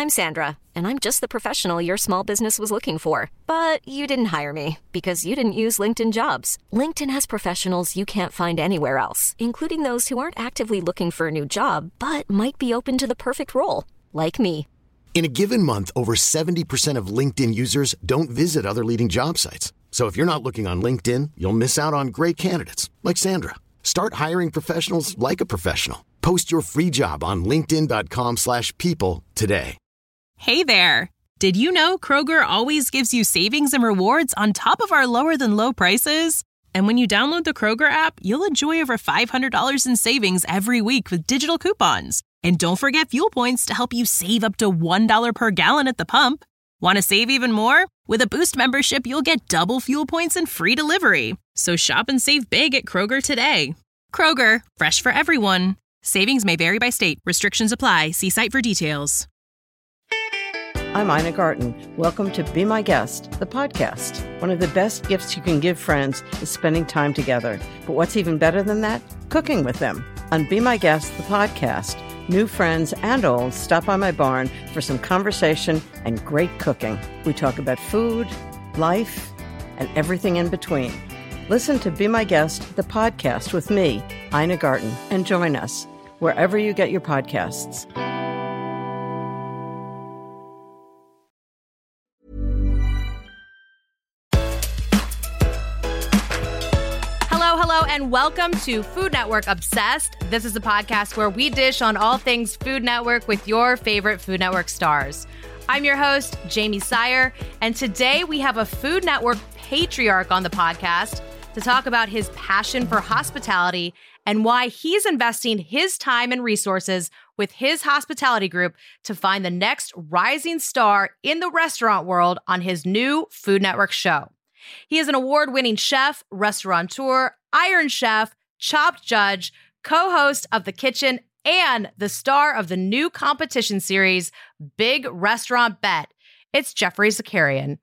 I'm Sandra, and I'm just the professional your small business was looking for. But you didn't hire me because you didn't use LinkedIn Jobs. LinkedIn has professionals you can't find anywhere else, including those who aren't actively looking for a new job, but might be open to the perfect role, like me. In a given month, over 70% of LinkedIn users don't visit other leading job sites. So if you're not looking on LinkedIn, you'll miss out on great candidates like Sandra. Start hiring professionals like a professional. Post your free job on linkedin.com/people today. Hey there. Did you know Kroger always gives you savings and rewards on top of our lower than low prices? And when you download the Kroger app, you'll enjoy over $500 in savings every week with digital coupons. And don't forget fuel points to help you save up to $1 per gallon at the pump. Want to save even more? With a Boost membership, you'll get double fuel points and free delivery. So shop and save big at Kroger today. Kroger, fresh for everyone. Savings may vary by state. Restrictions apply. See site for details. I'm Ina Garten. Welcome to Be My Guest, the podcast. One of the best gifts you can give friends is spending time together. But what's even better than that? Cooking with them. On Be My Guest, the podcast, new friends and old stop by my barn for some conversation and great cooking. We talk about food, life, and everything in between. Listen to Be My Guest, the podcast with me, Ina Garten, and join us wherever you get your podcasts. Hello, and welcome to Food Network Obsessed. This is a podcast where we dish on all things Food Network with your favorite Food Network stars. I'm your host, Jamie Sire, and today we have a Food Network patriarch on the podcast to talk about his passion for hospitality and why he's investing his time and resources with his hospitality group to find the next rising star in the restaurant world on his new Food Network show. He is an award-winning chef, restaurateur, Iron Chef, Chopped Judge, co-host of The Kitchen, and the star of the new competition series, Big Restaurant Bet. It's Geoffrey Zakarian.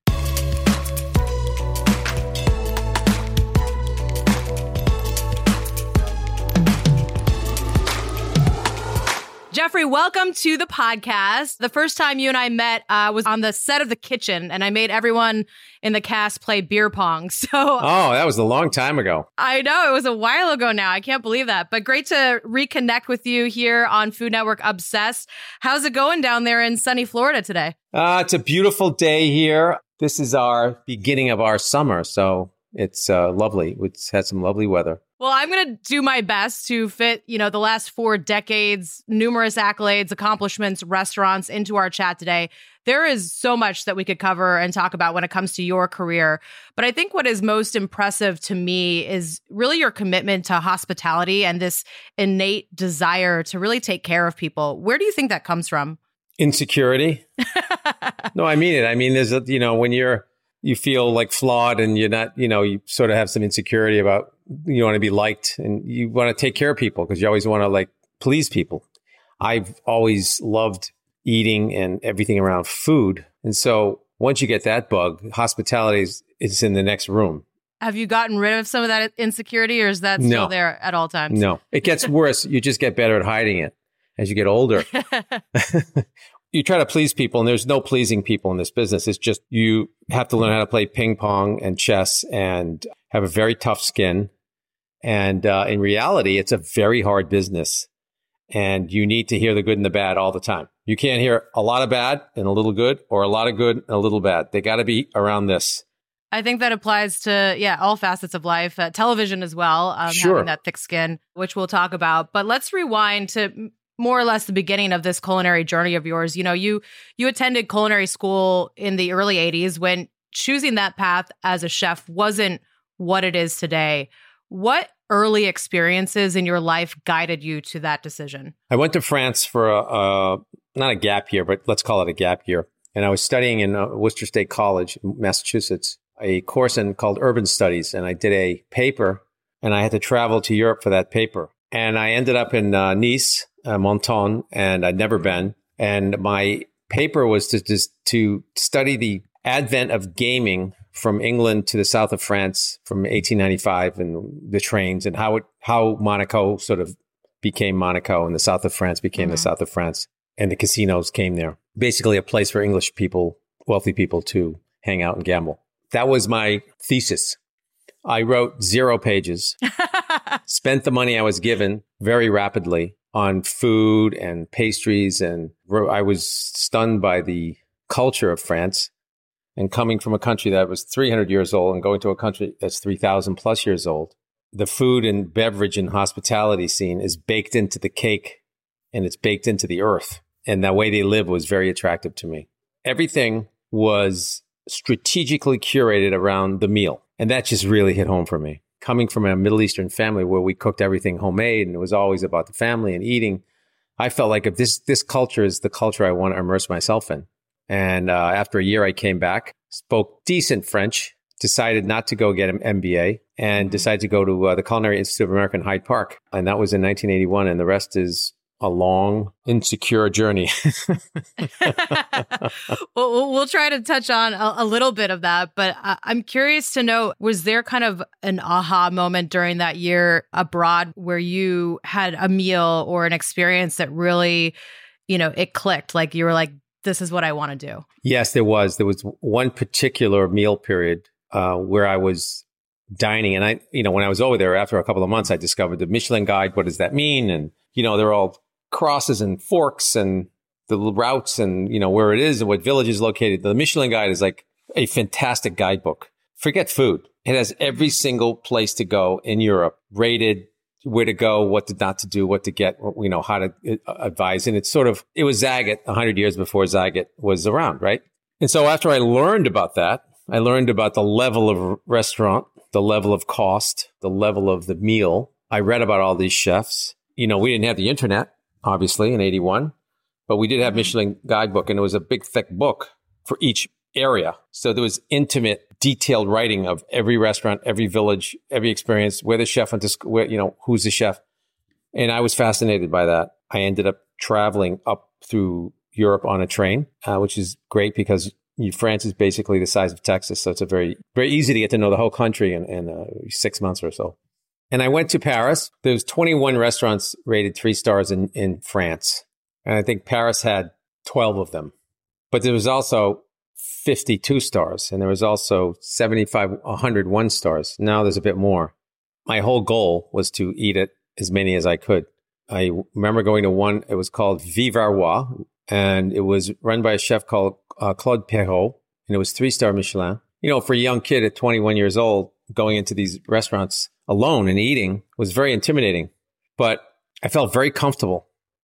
Geoffrey, welcome to the podcast. The first time you and I met was on the set of The Kitchen, and I made everyone in the cast play beer pong. Oh, that was a long time ago. I know, it was a while ago now. I can't believe that. But great to reconnect with you here on Food Network Obsessed. How's it going down there in sunny Florida today? It's a beautiful day here. This is our beginning of our summer, so it's lovely. It's had some lovely weather. Well, I'm going to do my best to fit, the last 4 decades, numerous accolades, accomplishments, restaurants into our chat today. There is so much that we could cover and talk about when it comes to your career. But I think what is most impressive to me is really your commitment to hospitality and this innate desire to really take care of people. Where do you think that comes from? Insecurity. No, I mean it. I mean, there's when you feel like flawed and you're not, you sort of have some insecurity about, you want to be liked and you want to take care of people because you always want to please people. I've always loved eating and everything around food. And so once you get that bug, hospitality is in the next room. Have you gotten rid of some of that insecurity or is that still there at all times? No, it gets worse. You just get better at hiding it as you get older. You try to please people and there's no pleasing people in this business. It's just you have to learn how to play ping pong and chess and have a very tough skin. And in reality, it's a very hard business and you need to hear the good and the bad all the time. You can't hear a lot of bad and a little good or a lot of good and a little bad. They got to be around this. I think that applies to, all facets of life, television as well, sure. Having that thick skin, which we'll talk about. But let's rewind to more or less the beginning of this culinary journey of yours. You attended culinary school in the early 80s when choosing that path as a chef wasn't what it is today. What early experiences in your life guided you to that decision? I went to France for not a gap year, but let's call it a gap year. And I was studying in Worcester State College, Massachusetts, a course called Urban Studies. And I did a paper and I had to travel to Europe for that paper. And I ended up in Nice, Menton, and I'd never been. And my paper was to study the advent of gaming from England to the south of France from 1895 and the trains and how Monaco sort of became Monaco and the south of France became the south of France and the casinos came there. basically a place for English people, wealthy people to hang out and gamble. That was my thesis. I wrote 0 pages, spent the money I was given very rapidly on food and pastries. And I was stunned by the culture of France. And coming from a country that was 300 years old and going to a country that's 3,000 plus years old, the food and beverage and hospitality scene is baked into the cake and it's baked into the earth. And the way they live was very attractive to me. Everything was strategically curated around the meal. And that just really hit home for me. Coming from a Middle Eastern family where we cooked everything homemade and it was always about the family and eating, I felt like if this culture is the culture I want to immerse myself in. And after a year, I came back, spoke decent French, decided not to go get an MBA, and decided to go to the Culinary Institute of America in Hyde Park. And that was in 1981. And the rest is a long, insecure journey. Well, we'll try to touch on a little bit of that, but I'm curious to know, was there kind of an aha moment during that year abroad where you had a meal or an experience that really, it clicked? Like you were like, this is what I want to do. Yes, there was. There was one particular meal period where I was dining. And when I was over there, after a couple of months, I discovered the Michelin Guide. What does that mean? And, they're all crosses and forks and the routes and, where it is and what village is located. The Michelin Guide is like a fantastic guidebook. Forget food. It has every single place to go in Europe, rated, where to go, what not to do, what to get, how to advise. And it was Zagat 100 years before Zagat was around, right? And so after I learned about that, I learned about the level of restaurant, the level of cost, the level of the meal. I read about all these chefs. We didn't have the internet, obviously, in 81, but we did have Michelin Guidebook, and it was a big, thick book for each area. So there was intimate, detailed writing of every restaurant, every village, every experience, where the chef went to school, who's the chef. And I was fascinated by that. I ended up traveling up through Europe on a train, which is great because France is basically the size of Texas. So it's a very, very easy to get to know the whole country in 6 months or so. And I went to Paris. There's 21 restaurants rated 3 stars in France. And I think Paris had 12 of them. But there was also 52 stars. And there was also 101 stars. Now there's a bit more. My whole goal was to eat at as many as I could. I remember going to one, it was called Vivarois. And it was run by a chef called Claude Perrault. And it was 3-star Michelin. For a young kid at 21 years old, going into these restaurants alone and eating was very intimidating, but I felt very comfortable.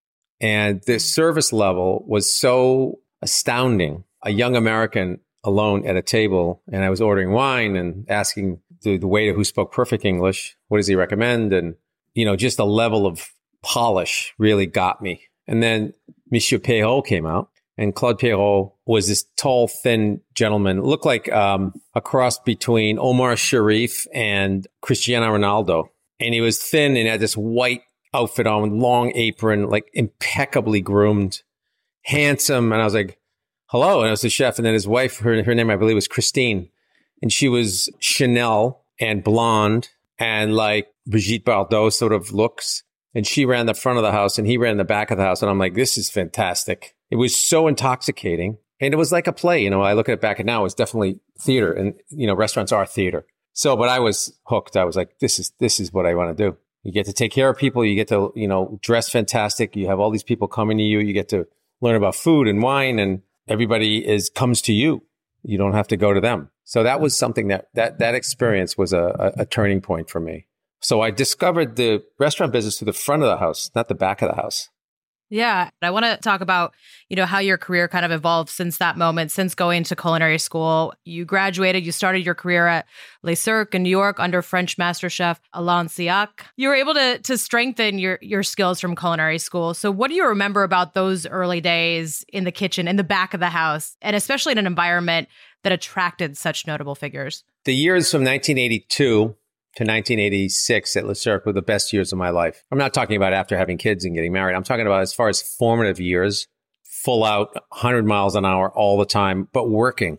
And the service level was so astounding. A young American alone at a table, and I was ordering wine and asking the waiter, who spoke perfect English, what does he recommend? And, just the level of polish really got me. And then Monsieur Perrault came out, and Claude Perrault was this tall, thin gentleman, looked like a cross between Omar Sharif and Cristiano Ronaldo. And he was thin and had this white outfit on, long apron, like impeccably groomed, handsome. And I was like, hello. And I was the chef. And then his wife, her name, I believe, was Christine. And she was Chanel and blonde and like Brigitte Bardot sort of looks. And she ran the front of the house and he ran the back of the house. And I'm like, this is fantastic. It was so intoxicating. And it was like a play. I look at it back and now, it's definitely theater. And, restaurants are theater. So, but I was hooked. I was like, this is what I want to do. You get to take care of people. You get to, dress fantastic. You have all these people coming to you. You get to learn about food and wine, and everybody comes to you. You don't have to go to them. So that was something that experience was a turning point for me. So I discovered the restaurant business through the front of the house, not the back of the house. Yeah. I want to talk about, how your career kind of evolved since that moment, since going to culinary school. You graduated, you started your career at Le Cirque in New York under French master chef Alain Siac. You were able to strengthen your skills from culinary school. So what do you remember about those early days in the kitchen, in the back of the house, and especially in an environment that attracted such notable figures? The years from 1982 to 1986 at Le Cirque were the best years of my life. I'm not talking about after having kids and getting married. I'm talking about as far as formative years, full out, 100 miles an hour all the time, but working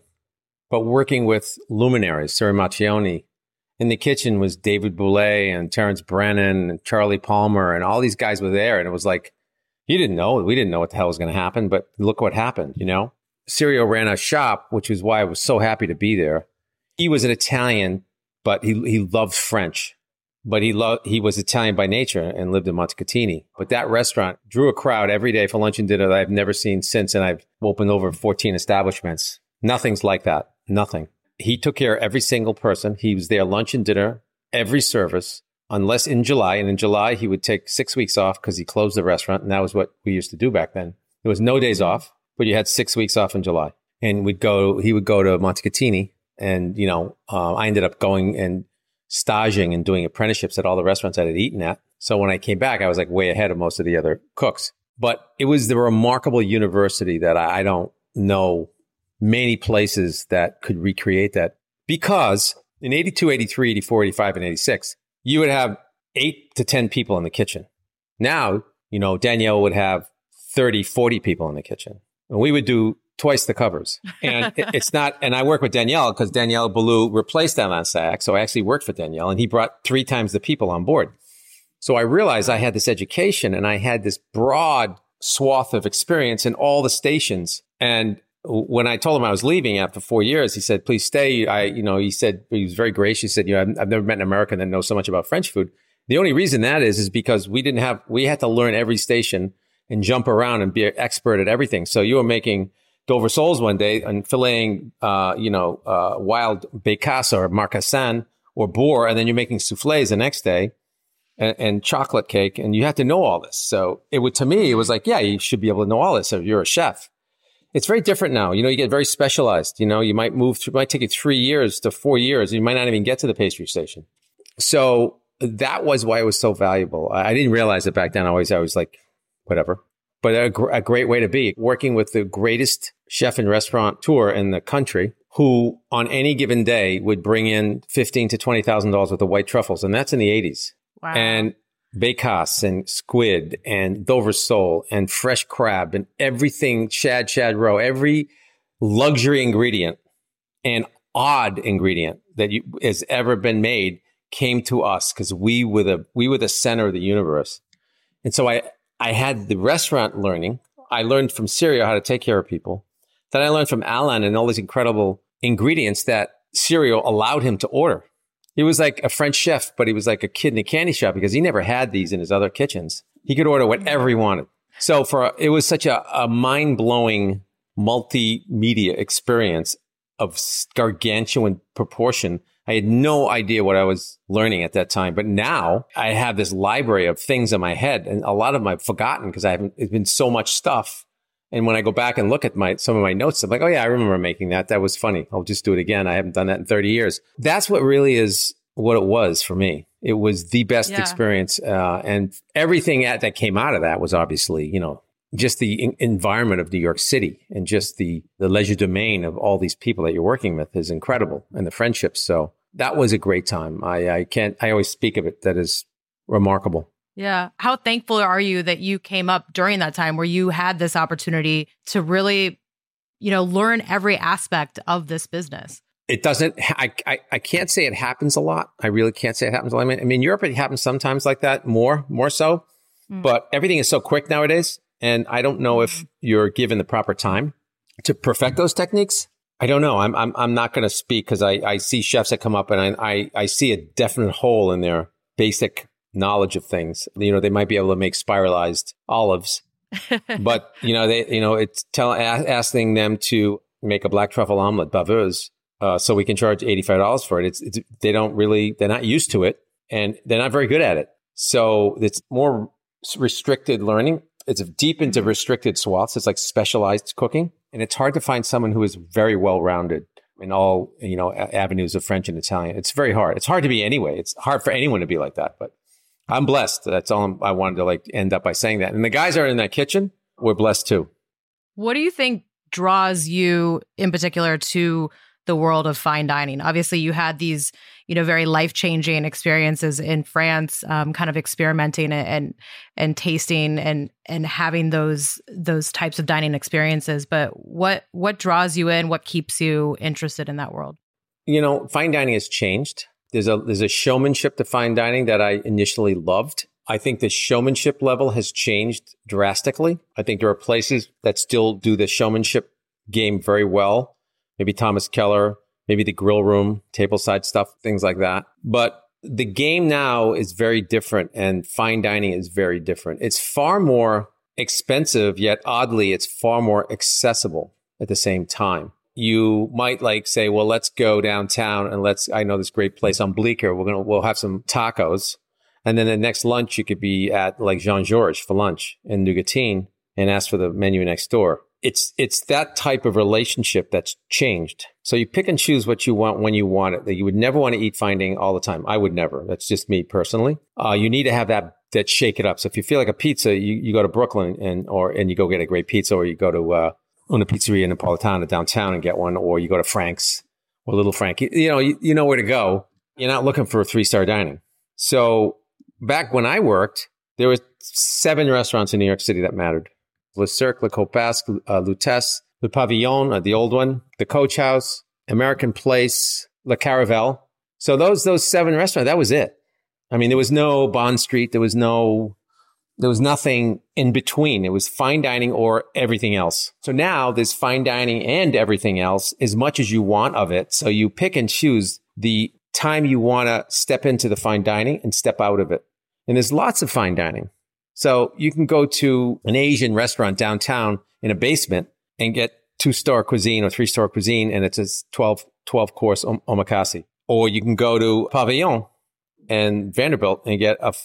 with luminaries. Sir Macchioni. In the kitchen was David Bouley and Terrence Brennan and Charlie Palmer, and all these guys were there. And it was like, He didn't know. We didn't know what the hell was going to happen, but look what happened, you know? Cirio ran a shop, which is why I was so happy to be there. He was an Italian, but he loved French. But he was Italian by nature and lived in Montecatini. But that restaurant drew a crowd every day for lunch and dinner that I've never seen since. And I've opened over 14 establishments. Nothing's like that. Nothing. He took care of every single person. He was there lunch and dinner, every service, unless in July. And in July, he would take 6 weeks off because he closed the restaurant. And that was what we used to do back then. There was no days off, but you had 6 weeks off in July. And he would go to Montecatini. And, I ended up going and staging and doing apprenticeships at all the restaurants I had eaten at. So when I came back, I was like way ahead of most of the other cooks. But it was the remarkable university that I don't know many places that could recreate that. Because in 82, 83, 84, 85, and 86, you would have 8 to 10 people in the kitchen. Now, Danielle would have 30, 40 people in the kitchen. And we would do twice the covers. And it's not, and I work with Danielle because Danielle Boulou replaced Alain Sachs. So I actually worked for Danielle and he brought 3 times the people on board. So I realized I had this education and I had this broad swath of experience in all the stations. And when I told him I was leaving after 4 years, he said, please stay. He said, he was very gracious. He said, I've never met an American that knows so much about French food. The only reason that is because we had to learn every station and jump around and be an expert at everything. So you were making Dover soles one day and filleting, wild bécasse or marcassin or boar, and then you're making soufflés the next day and chocolate cake, and you have to know all this. So to me, it was like, yeah, you should be able to know all this if you're a chef. It's very different now. You get very specialized. You might might take you 3 years to 4 years. You might not even get to the pastry station. So that was why it was so valuable. I didn't realize it back then. I was like, whatever. But a great way to be, working with the greatest chef and restaurateur in the country, who on any given day would bring in $15,000 to $20,000 worth of white truffles. And that's in the 80s. Wow. And bécasse and squid and Dover sole and fresh crab and everything, shad roe, every luxury ingredient and odd ingredient that has ever been made came to us because we were the center of the universe. And so I had the restaurant learning. I learned from Cirio how to take care of people. Then I learned from Alain and all these incredible ingredients that Cirio allowed him to order. He was like a French chef, but he was like a kid in a candy shop because he never had these in his other kitchens. He could order whatever he wanted. So it was such a mind-blowing multimedia experience of gargantuan proportion. I had no idea what I was learning at that time. But now I have this library of things in my head, and a lot of them I've forgotten because it's been so much stuff. And when I go back and look at some of my notes, I'm like, oh yeah, I remember making that. That was funny. I'll just do it again. I haven't done that in 30 years. That's what really is what it was for me. It was the best experience. And everything that came out of that was obviously, just the environment of New York City and just the legerdemain of all these people that you're working with is incredible, and the friendships. So that was a great time. I always speak of it. That is remarkable. Yeah. How thankful are you that you came up during that time where you had this opportunity to really, learn every aspect of this business? It doesn't, I can't say it happens a lot. I really can't say it happens a lot. I mean, Europe, it happens sometimes like that, more so, but everything is so quick nowadays. And I don't know if you're given the proper time to perfect those techniques. I don't know. I'm not going to speak because I see chefs that come up and I see a definite hole in their basic knowledge of things. They might be able to make spiralized olives, but it's asking them to make a black truffle omelet, baveuse, so we can charge $85 for it. They're not used to it and they're not very good at it. So it's more restricted learning. It's deep into restricted swaths. It's like specialized cooking. And it's hard to find someone who is very well-rounded in all, avenues of French and Italian. It's very hard. It's hard to be anyway. It's hard for anyone to be like that, but I'm blessed. That's all I wanted to end up by saying that. And the guys that are in that kitchen, we're blessed too. What do you think draws you in particular to the world of fine dining? Obviously, you had these, very life-changing experiences in France, kind of experimenting and tasting and having those types of dining experiences. But what draws you in? What keeps you interested in that world? Fine dining has changed. There's a showmanship to fine dining that I initially loved. I think the showmanship level has changed drastically. I think there are places that still do the showmanship game very well. Maybe Thomas Keller, maybe the grill room, tableside stuff, things like that. But the game now is very different, and fine dining is very different. It's far more expensive, yet oddly, it's far more accessible at the same time. You might say, well, let's go downtown and I know this great place on Bleecker. We'll have some tacos. And then the next lunch, you could be at Jean-Georges for lunch in New Gatine and ask for the menu next door. It's that type of relationship that's changed. So you pick and choose what you want when you want it. That you would never want to eat fine dining all the time. I would never. That's just me personally. You need to have that shake it up. So if you feel like a pizza, you go to Brooklyn and you go get a great pizza, or you go to Una Pizzeria Napolitana downtown and get one, or you go to Frank's or Little Frank. You know where to go. You're not looking for 3-star dining. So back when I worked, there were 7 restaurants in New York City that mattered. Le Cirque, Le Copasque, Lutèce, Le Pavillon, the old one, the Coach House, American Place, Le Caravelle. So those 7 restaurants, that was it. I mean, there was no Bond Street. There was nothing in between. It was fine dining or everything else. So now there's fine dining and everything else, as much as you want of it. So you pick and choose the time you want to step into the fine dining and step out of it. And there's lots of fine dining. So you can go to an Asian restaurant downtown in a basement and get 2-star cuisine or 3-star cuisine, and it's a 12-course omakase. Or you can go to Pavillon and Vanderbilt and get a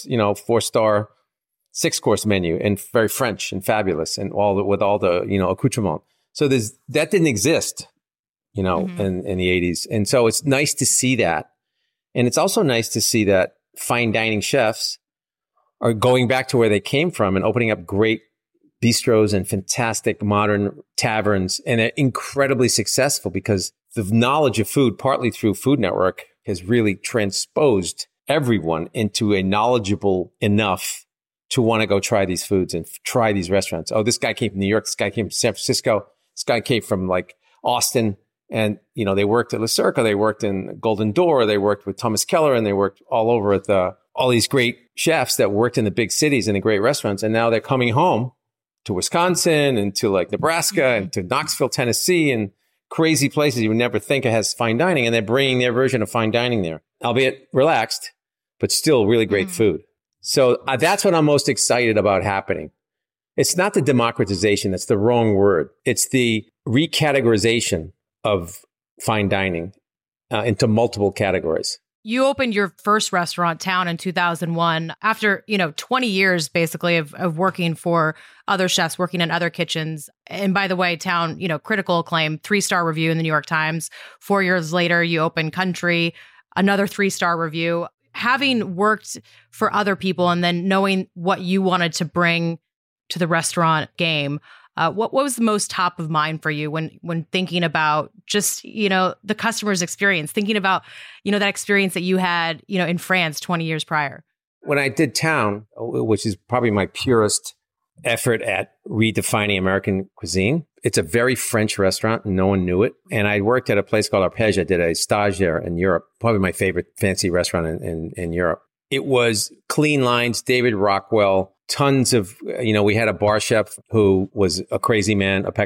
4-star 6-course menu, and very French and fabulous, and with all the accoutrement. So that didn't exist, in the 80s. And so it's nice to see that. And it's also nice to see that fine dining chefs are going back to where they came from and opening up great bistros and fantastic modern taverns. And they're incredibly successful because the knowledge of food, partly through Food Network, has really transposed everyone into a knowledgeable enough to want to go try these foods and try these restaurants. Oh, this guy came from New York. This guy came from San Francisco. This guy came from Austin. And, they worked at Le Cirque, they worked in Golden Door, they worked with Thomas Keller, and they worked all over at all these great chefs that worked in the big cities and the great restaurants. And now they're coming home to Wisconsin and to Nebraska and to Knoxville, Tennessee, and crazy places you would never think it has fine dining. And they're bringing their version of fine dining there, albeit relaxed, but still really great food. So that's what I'm most excited about happening. It's not the democratization. That's the wrong word. It's the recategorization of fine dining into multiple categories. You opened your first restaurant, Town, in 2001 after, 20 years basically of working for other chefs, working in other kitchens. And by the way, Town, critical acclaim, 3-star review in the New York Times. 4 years later, you opened Country, another 3-star review. Having worked for other people and then knowing what you wanted to bring to the restaurant game, what was the most top of mind for you when thinking about just, the customer's experience, thinking about, that experience that you had, in France 20 years prior? When I did Town, which is probably my purest effort at redefining American cuisine, it's a very French restaurant and no one knew it. And I worked at a place called Arpège. I did a stage there in Europe, probably my favorite fancy restaurant in Europe. It was clean lines, David Rockwell, tons of, we had a bar chef who was a crazy man, a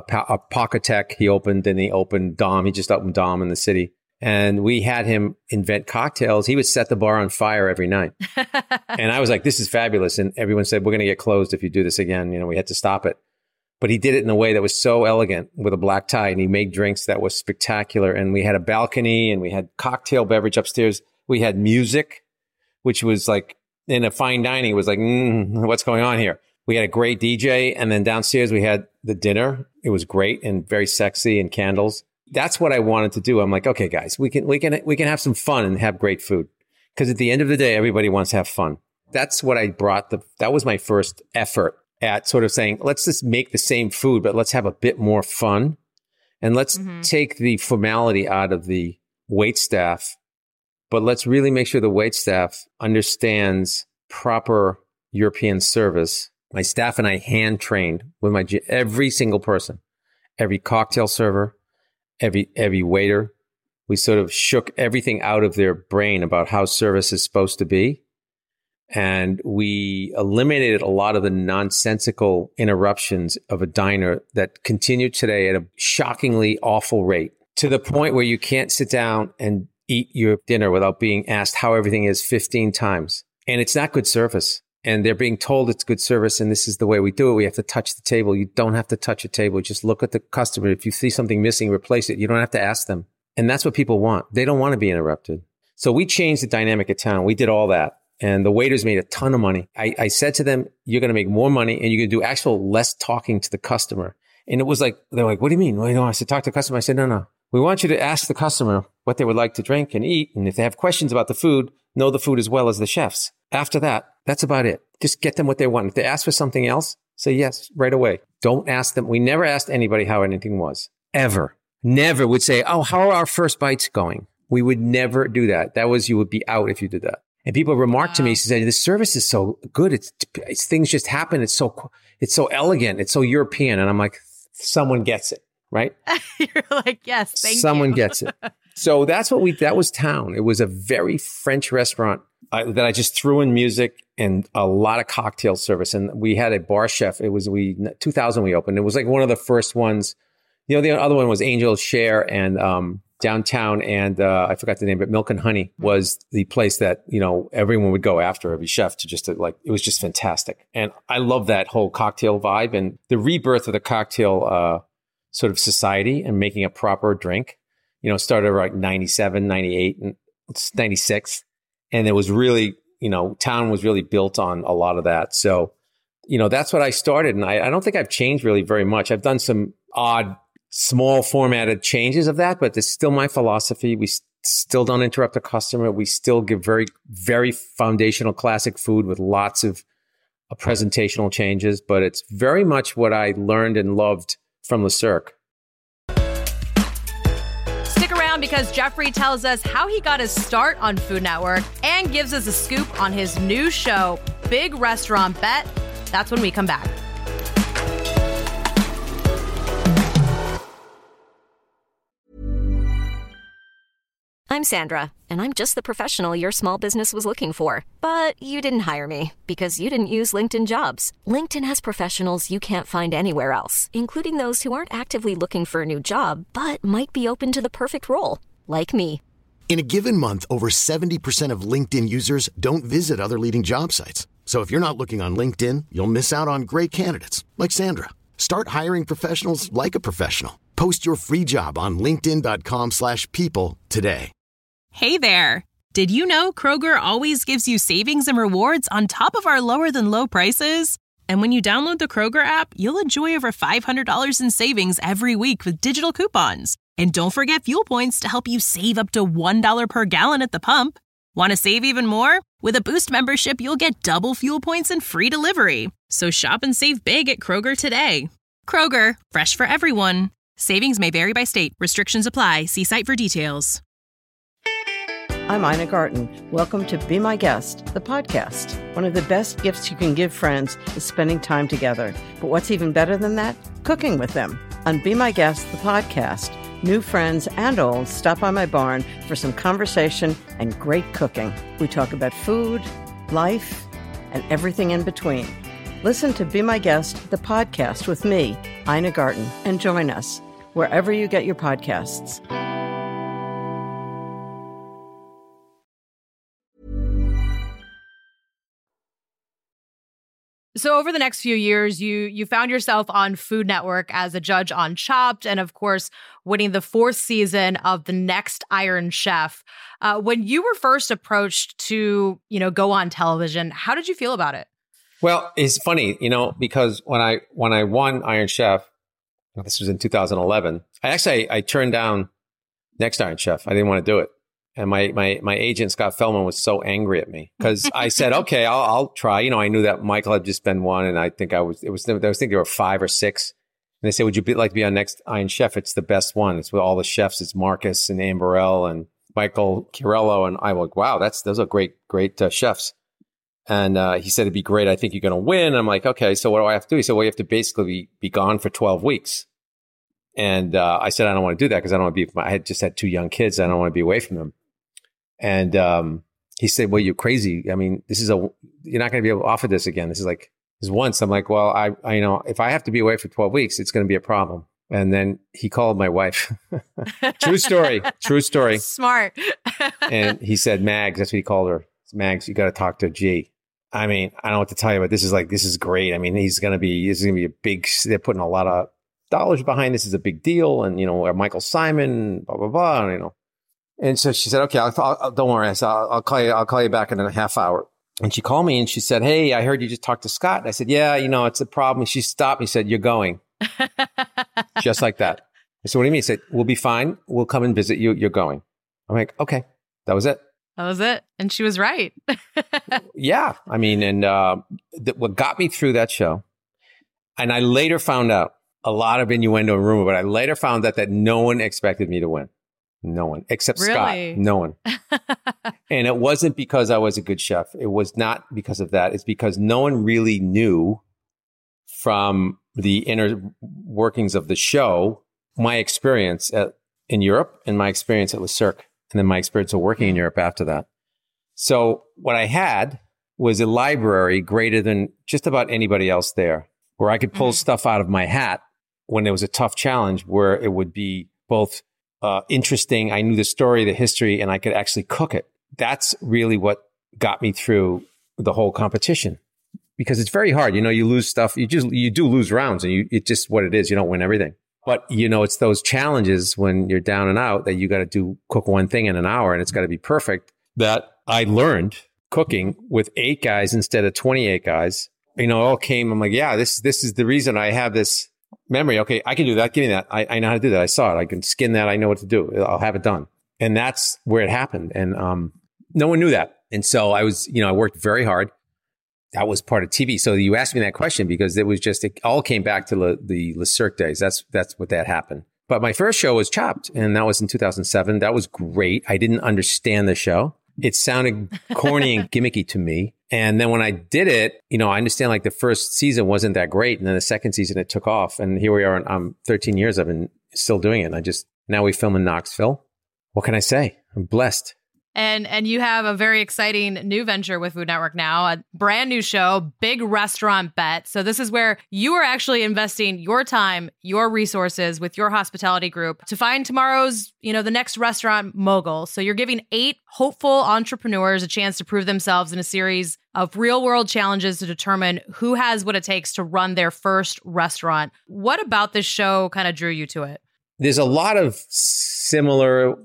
Pocketek. He opened Dom. He just opened Dom in the city. And we had him invent cocktails. He would set the bar on fire every night. And I was like, this is fabulous. And everyone said, we're going to get closed if you do this again. We had to stop it. But he did it in a way that was so elegant with a black tie. And he made drinks that was spectacular. And we had a balcony and we had cocktail beverage upstairs. We had music, which was in a fine dining, it was what's going on here? We had a great DJ. And then downstairs we had the dinner. It was great and very sexy, and candles. That's what I wanted to do. I'm like, okay, guys, we can have some fun and have great food. Because at the end of the day, everybody wants to have fun. That's what I brought. That was my first effort at sort of saying, let's just make the same food, but let's have a bit more fun. And let's take the formality out of the wait staff. But let's really make sure the wait staff understands proper European service. My staff and I hand trained with every single person, every cocktail server, every waiter. We sort of shook everything out of their brain about how service is supposed to be. And we eliminated a lot of the nonsensical interruptions of a diner that continue today at a shockingly awful rate, to the point where you can't sit down and eat your dinner without being asked how everything is 15 times. And it's not good service. And they're being told it's good service and this is the way we do it. We have to touch the table. You don't have to touch a table. Just look at the customer. If you see something missing, replace it. You don't have to ask them. And that's what people want. They don't want to be interrupted. So we changed the dynamic of town. We did all that. And the waiters made a ton of money. I said to them, you're going to make more money and you're going to do actual less talking to the customer. And it was like, they're like, what do you mean? Well, I said, talk to the customer. I said, no. We want you to ask the customer what they would like to drink and eat. And if they have questions about the food, know the food as well as the chefs. After that, that's about it. Just get them what they want. If they ask for something else, say yes right away. Don't ask them. We never asked anybody how anything was. Ever. Never would say, oh, how are our first bites going? We would never do that. You would be out if you did that. And people remarked to me, she said, the service is so good. It's things just happen. It's so elegant. It's so European. And I'm like, someone gets it, right? You're like, yes, thank you. Someone gets it. So that was town. It was a very French restaurant that I just threw in music and a lot of cocktail service. And we had a bar chef. 2000 we opened. It was like one of the first ones. The other one was Angel Share and, downtown, and I forgot the name, but Milk and Honey was the place that, everyone would go after, every chef it was just fantastic. And I love that whole cocktail vibe and the rebirth of the cocktail sort of society and making a proper drink, started like 97, 98, and 96. And it was really, town was really built on a lot of that. So, that's what I started. And I don't think I've changed really very much. I've done some odd small formatted changes of that, but it's still my philosophy. We still don't interrupt the customer. We still give very, very foundational classic food with lots of presentational changes, but it's very much what I learned and loved from Le Cirque. Stick around because Jeffrey tells us how he got his start on Food Network and gives us a scoop on his new show, Big Restaurant Bet. That's when we come back. I'm Sandra, and I'm just the professional your small business was looking for. But you didn't hire me because you didn't use LinkedIn Jobs. LinkedIn has professionals you can't find anywhere else, including those who aren't actively looking for a new job, but might be open to the perfect role, like me. In a given month, over 70% of LinkedIn users don't visit other leading job sites. So if you're not looking on LinkedIn, you'll miss out on great candidates like Sandra. Start hiring professionals like a professional. Post your free job on linkedin.com/people today. Hey there. Did you know Kroger always gives you savings and rewards on top of our lower than low prices? And when you download the Kroger app, you'll enjoy over $500 in savings every week with digital coupons. And don't forget fuel points to help you save up to $1 per gallon at the pump. Want to save even more? With a Boost membership, you'll get double fuel points and free delivery. So shop and save big at Kroger today. Kroger, fresh for everyone. Savings may vary by state. Restrictions apply. See site for details. I'm Ina Garten. Welcome to Be My Guest, the podcast. One of the best gifts you can give friends is spending time together. But what's even better than that? Cooking with them. On Be My Guest, the podcast, new friends and old stop by my barn for some conversation and great cooking. We talk about food, life, and everything in between. Listen to Be My Guest, the podcast with me, Ina Garten, and join us wherever you get your podcasts. So over the next few years, you found yourself on Food Network as a judge on Chopped, and of course, winning the 4th season of The Next Iron Chef. When you were first approached to, go on television, how did you feel about it? Well, it's funny, because when I won Iron Chef, this was in 2011, I turned down Next Iron Chef. I didn't want to do it. And my agent, Scott Feldman, was so angry at me because I said, okay, I'll try. I knew that Michael had just been one, and I think I was thinking there were 5 or 6. And they said, would you like to be on Next Iron Chef? It's the best one. It's with all the chefs. It's Marcus and Ann Burrell and Michael Chiarello. And I was like, wow, those are great chefs. And he said, it'd be great. I think you're going to win. And I'm like, okay, so what do I have to do? He said, well, you have to basically be gone for 12 weeks. And I said, I don't want to do that because I don't want to be, I had just had 2 young kids. I don't want to be away from them. And he said, well, you're crazy. I mean, you're not going to be able to offer this again. This is once. I'm like, well, I if I have to be away for 12 weeks, it's going to be a problem. And then he called my wife. True story. Smart. And he said, Mags, that's what he called her. Mags, you got to talk to G. I mean, I don't know what to tell you, but this is great. I mean, this is going to be a big, they're putting a lot of dollars behind this. Is a big deal. And, Michael Simon, blah, blah, blah. And, and so she said, okay, don't worry. I said, I'll call you back in a half hour. And she called me and she said, hey, I heard you just talked to Scott. And I said, yeah, it's a problem. She stopped me, said, you're going. Just like that. I said, what do you mean? He said, we'll be fine. We'll come and visit you. You're going. I'm like, okay, that was it. And she was right. Yeah. I mean, and what got me through that show, and I later found out a lot of innuendo and rumor, but I later found out that no one expected me to win. No one, except really? Scott. No one. And it wasn't because I was a good chef. It was not because of that. It's because no one really knew from the inner workings of the show, my experience in Europe and my experience at Le Cirque, and then my experience of working in Europe after that. So what I had was a library greater than just about anybody else there, where I could pull stuff out of my hat when there was a tough challenge, where it would be both interesting. I knew the story, the history, and I could actually cook it. That's really what got me through the whole competition. Because it's very hard. You lose stuff. You do lose rounds, and it's just what it is. You don't win everything. But, it's those challenges when you're down and out that you got to cook one thing in an hour and it's got to be perfect, that I learned cooking with 8 guys instead of 28 guys. It all came. I'm like, yeah, this is the reason I have this memory. Okay, I can do that. Give me that. I know how to do that. I saw it. I can skin that. I know what to do. I'll have it done. And that's where it happened. And no one knew that. And so I worked very hard. That was part of TV. So you asked me that question because it all came back to the Le Cirque days. That's what that happened. But my first show was Chopped, and that was in 2007. That was great. I didn't understand the show. It sounded corny and gimmicky to me. And then when I did it, I understand like the first season wasn't that great. And then the second season, it took off. And here we are. 13 years. I've been still doing it. And now we film in Knoxville. What can I say? I'm blessed. And you have a very exciting new venture with Food Network now, a brand new show, Big Restaurant Bet. So this is where you are actually investing your time, your resources with your hospitality group to find tomorrow's, the next restaurant mogul. So you're giving 8 hopeful entrepreneurs a chance to prove themselves in a series of real world challenges to determine who has what it takes to run their first restaurant. What about this show kind of drew you to it? There's a lot of similar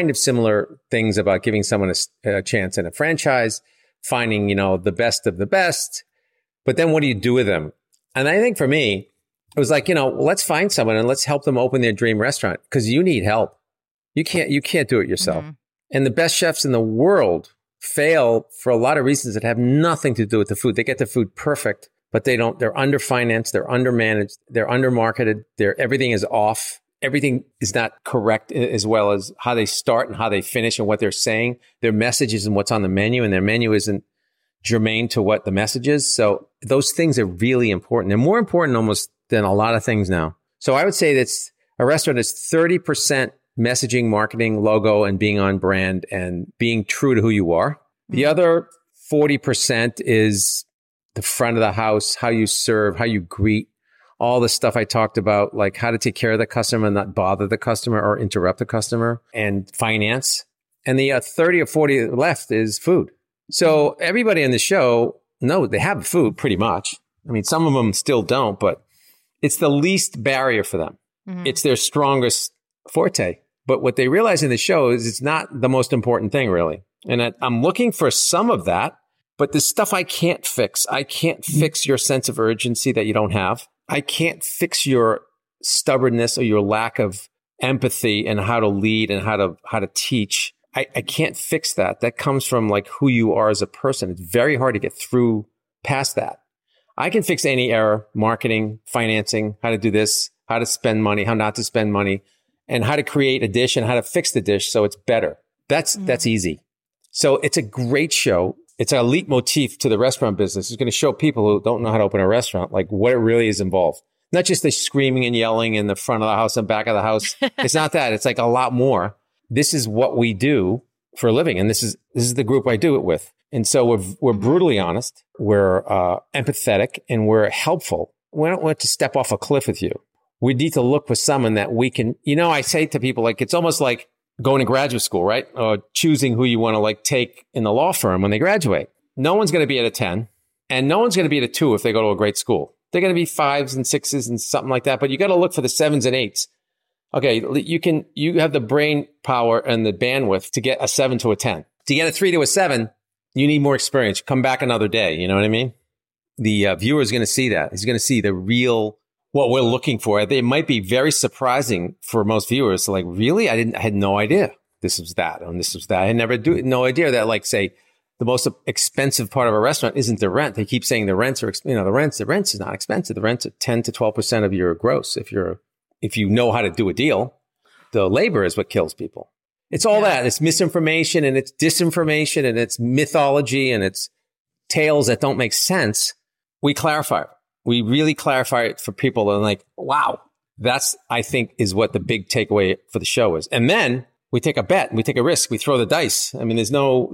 things about giving someone a chance in a franchise, finding, the best of the best. But then what do you do with them? And I think for me, it was like, let's find someone and let's help them open their dream restaurant, because you need help. You can't do it yourself. Mm-hmm. And the best chefs in the world fail for a lot of reasons that have nothing to do with the food. They get the food perfect, but they're underfinanced, they're undermanaged, they're undermarketed, everything is off. Everything is not correct, as well as how they start and how they finish and what they're saying. Their messages and what's on the menu, and their menu isn't germane to what the message is. So those things are really important. They're more important almost than a lot of things now. So I would say that a restaurant is 30% messaging, marketing, logo, and being on brand and being true to who you are. The other 40% is the front of the house, how you serve, how you greet. All the stuff I talked about, like how to take care of the customer and not bother the customer or interrupt the customer, and finance. And the 30 or 40 left is food. So everybody on the show, they have food pretty much. I mean, some of them still don't, but it's the least barrier for them. Mm-hmm. It's their strongest forte. But what they realize in the show is it's not the most important thing, really. And I'm looking for some of that, but the stuff I can't fix. I can't fix your sense of urgency that you don't have. I can't fix your stubbornness or your lack of empathy and how to lead and how to teach. I can't fix that. That comes from like who you are as a person. It's very hard to get through past that. I can fix any error, marketing, financing, how to do this, how to spend money, how not to spend money, and how to create a dish and how to fix the dish so it's better. That's easy. So it's a great show. It's a leitmotif to the restaurant business. It's going to show people who don't know how to open a restaurant, like what it really is involved. Not just the screaming and yelling in the front of the house and back of the house. It's not that. It's like a lot more. This is what we do for a living. And this is the group I do it with. And so we're brutally honest. We're empathetic and we're helpful. We don't want to step off a cliff with you. We need to look for someone that we can, I say to people, like, it's almost like going to graduate school, right? Or choosing who you want to like take in the law firm when they graduate. No one's going to be at a 10 and no one's going to be at a 2 if they go to a great school. They're going to be 5s and 6s and something like that. But you got to look for the 7s and 8s. Okay, you have the brain power and the bandwidth to get a 7 to a 10. To get a 3 to a 7, you need more experience. Come back another day. You know what I mean? The viewer is going to see that. He's going to see the real, what we're looking for. It might be very surprising for most viewers. So like, really? I had no idea this was that and this was that. I had no idea that, like, say, the most expensive part of a restaurant isn't the rent. They keep saying the rents are, the rent is not expensive. The rent's at 10 to 12% of your gross. If you know how to do a deal. The labor is what kills people. It's all that. It's misinformation and it's disinformation and it's mythology and it's tales that don't make sense. We clarify it. We really clarify it for people. And like, wow, that's, I think, is what the big takeaway for the show is. And then we take a bet. We take a risk. We throw the dice. I mean,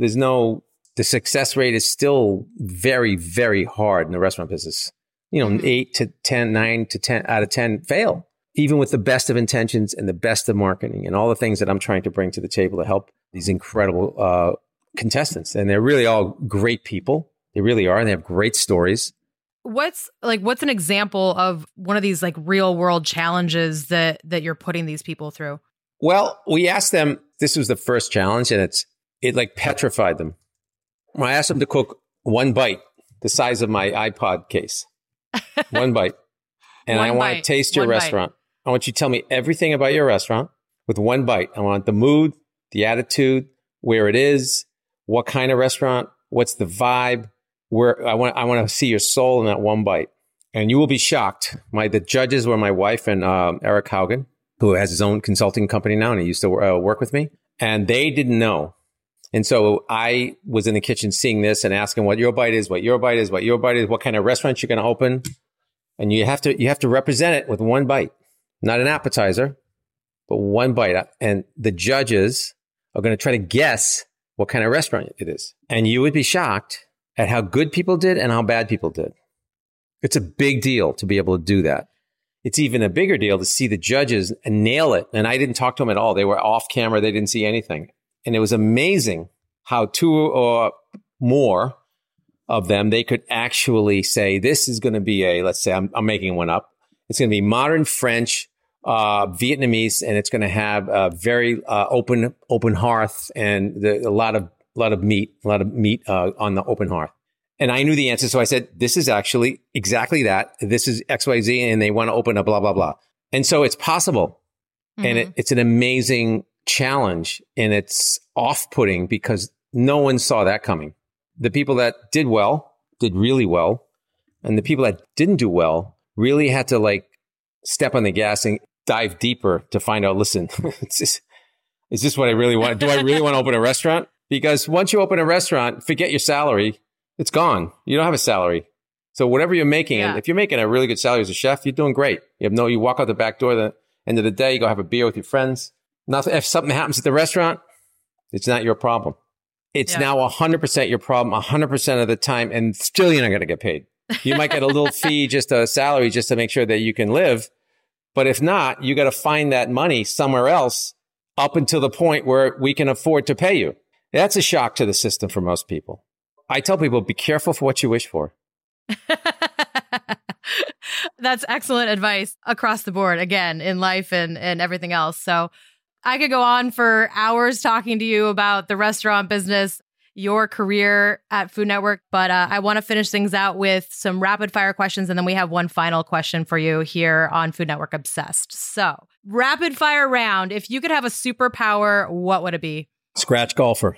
the success rate is still very, very hard in the restaurant business. 8 to 10, 9 to 10 out of 10 fail, even with the best of intentions and the best of marketing and all the things that I'm trying to bring to the table to help these incredible contestants. And they're really all great people. They really are. And they have great stories. What's an example of one of these like real world challenges that you're putting these people through? Well, we asked them, this was the first challenge, and it like petrified them. I asked them to cook one bite, the size of my iPod case. One bite. And I want to taste your restaurant. I want you to tell me everything about your restaurant with one bite. I want the mood, the attitude, where it is, what kind of restaurant, what's the vibe, where I want to see your soul in that one bite. And you will be shocked. The judges were my wife and Eric Haugen, who has his own consulting company now, and he used to work with me. And they didn't know. And so I was in the kitchen seeing this and asking what your bite is, what kind of restaurant you're going to open. And you have to represent it with one bite, not an appetizer, but one bite. And the judges are going to try to guess what kind of restaurant it is. And you would be shocked at how good people did and how bad people did. It's a big deal to be able to do that. It's even a bigger deal to see the judges nail it. And I didn't talk to them at all. They were off camera. They didn't see anything. And it was amazing how 2 or more of them, they could actually say, this is going to be let's say I'm making one up. It's going to be modern French, Vietnamese, and it's going to have a very open hearth and a lot of meat on the open hearth. And I knew the answer. So I said, this is actually exactly that. This is XYZ, and they want to open a blah, blah, blah. And so it's possible. Mm-hmm. And it's an amazing challenge, and it's off-putting because no one saw that coming. The people that did well, did really well. And the people that didn't do well really had to like step on the gas and dive deeper to find out, listen, is this what I really want? Do I really want to open a restaurant? Because once you open a restaurant, forget your salary. It's gone. You don't have a salary. So whatever you're making, and if you're making a really good salary as a chef, you're doing great. You walk out the back door, the end of the day, you go have a beer with your friends. Nothing. If something happens at the restaurant, it's not your problem. It's now 100% your problem 100% of the time, and still you're not going to get paid. You might get a little fee, just a salary, just to make sure that you can live. But if not, you got to find that money somewhere else up until the point where we can afford to pay you. That's a shock to the system for most people. I tell people, be careful for what you wish for. That's excellent advice across the board, again, in life and everything else. So I could go on for hours talking to you about the restaurant business, your career at Food Network, but I want to finish things out with some rapid fire questions, and then we have one final question for you here on Food Network Obsessed. So, rapid fire round. If you could have a superpower, what would it be? Scratch golfer.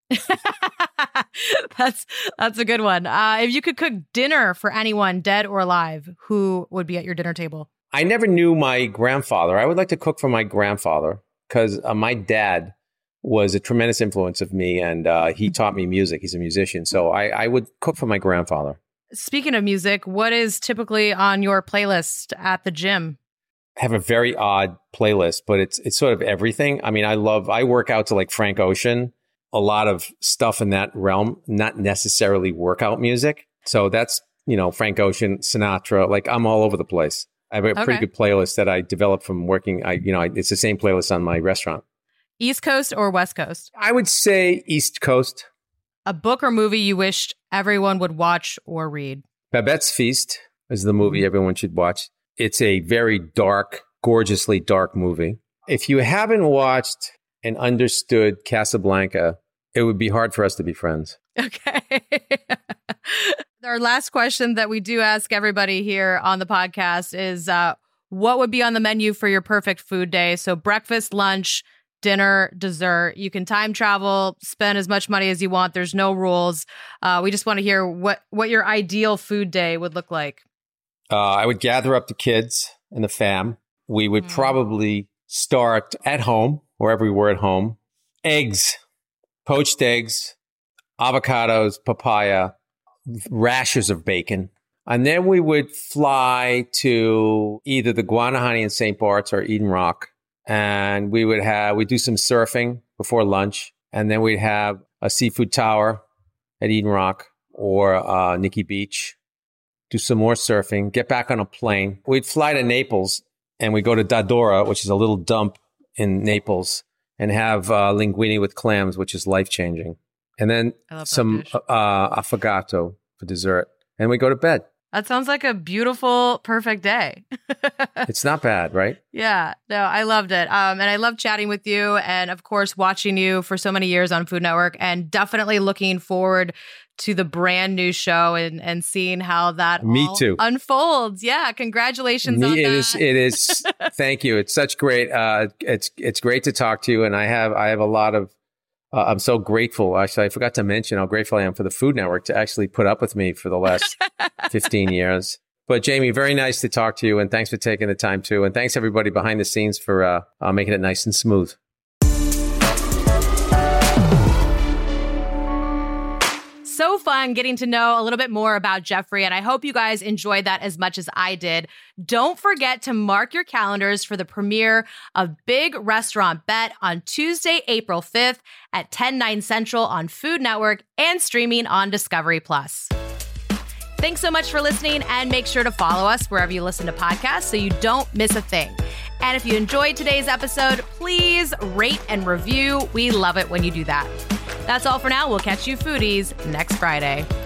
That's a good one. If you could cook dinner for anyone, dead or alive, who would be at your dinner table? I never knew my grandfather. I would like to cook for my grandfather because my dad was a tremendous influence of me, and he taught me music. He's a musician. So I would cook for my grandfather. Speaking of music, what is typically on your playlist at the gym? I have a very odd playlist, but it's sort of everything. I mean, I work out to like Frank Ocean a lot of stuff in that realm, not necessarily workout music. So that's, Frank Ocean, Sinatra, like I'm all over the place. I have a pretty good playlist that I developed from working. It's the same playlist on my restaurant. East Coast or West Coast? I would say East Coast. A book or movie you wished everyone would watch or read? Babette's Feast is the movie everyone should watch. It's a very dark, gorgeously dark movie. If you haven't watched and understood Casablanca, it would be hard for us to be friends. Okay. Our last question that we do ask everybody here on the podcast is, what would be on the menu for your perfect food day? So breakfast, lunch, dinner, dessert. You can time travel, spend as much money as you want. There's no rules. We just want to hear what your ideal food day would look like. I would gather up the kids and the fam. We would probably start at home, wherever we were at home. Eggs, poached eggs, avocados, papaya, rashers of bacon. And then we would fly to either the Guanahani in St. Bart's or Eden Rock. And we'd do some surfing before lunch. And then we'd have a seafood tower at Eden Rock or Nikki Beach. Do some more surfing, get back on a plane. We'd fly to Naples and we go to Dadora, which is a little dump in Naples, and have linguine with clams, which is life-changing. And then some affogato for dessert. And we go to bed. That sounds like a beautiful, perfect day. It's not bad, right? Yeah. No, I loved it. And I love chatting with you and, of course, watching you for so many years on Food Network, and definitely looking forward to the brand new show and seeing how that unfolds. Yeah. Congratulations on that. It is. Thank you. It's such great. It's great to talk to you. And I have a lot of, I'm so grateful. Actually, I forgot to mention how grateful I am for the Food Network to actually put up with me for the last 15 years. But Jamie, very nice to talk to you. And thanks for taking the time too. And thanks everybody behind the scenes for making it nice and smooth. So fun getting to know a little bit more about Jeffrey, and I hope you guys enjoyed that as much as I did. Don't forget to mark your calendars for the premiere of Big Restaurant Bet on Tuesday, April 5th at 10/9 Central on Food Network and streaming on Discovery+. Thanks so much for listening, and make sure to follow us wherever you listen to podcasts so you don't miss a thing. And if you enjoyed today's episode, please rate and review. We love it when you do that. That's all for now. We'll catch you foodies next Friday.